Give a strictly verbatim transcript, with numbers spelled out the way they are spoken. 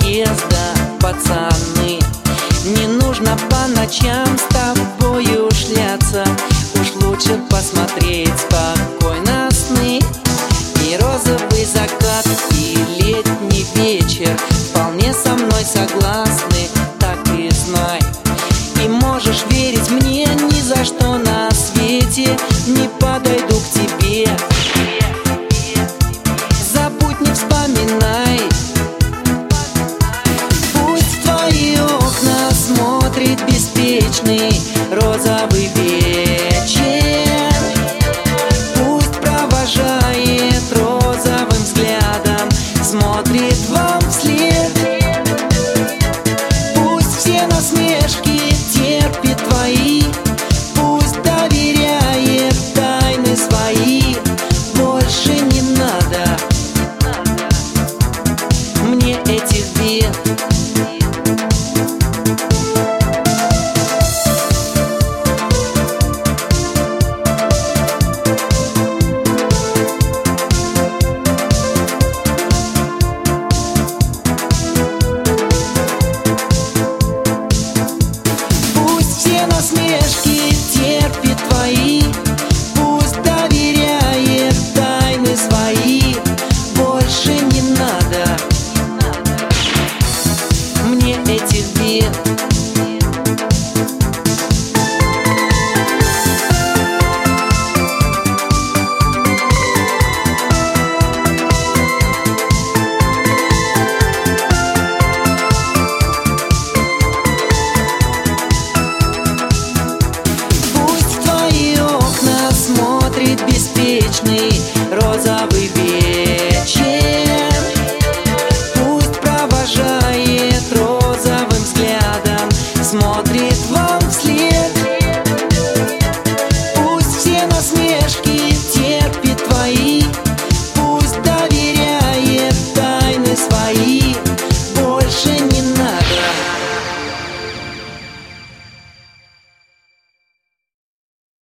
подъезда, пацаны. Не нужно по ночам с тобою шляться, уж лучше посмотреть спокойно сны. И розовый закат, и летний вечер вполне со мной согласны, так и знай. И можешь верить мне, ни за что на свете не подойду к тебе. Забудь, не вспоминай. Пусть в твои окна смотрит беспечный розовый вечер. Пусть провожает розовым взглядом, смотрит вам вслед. Пусть все насмешки терпит твои, пусть доверяет тайны свои. Больше не надо мне этих бед.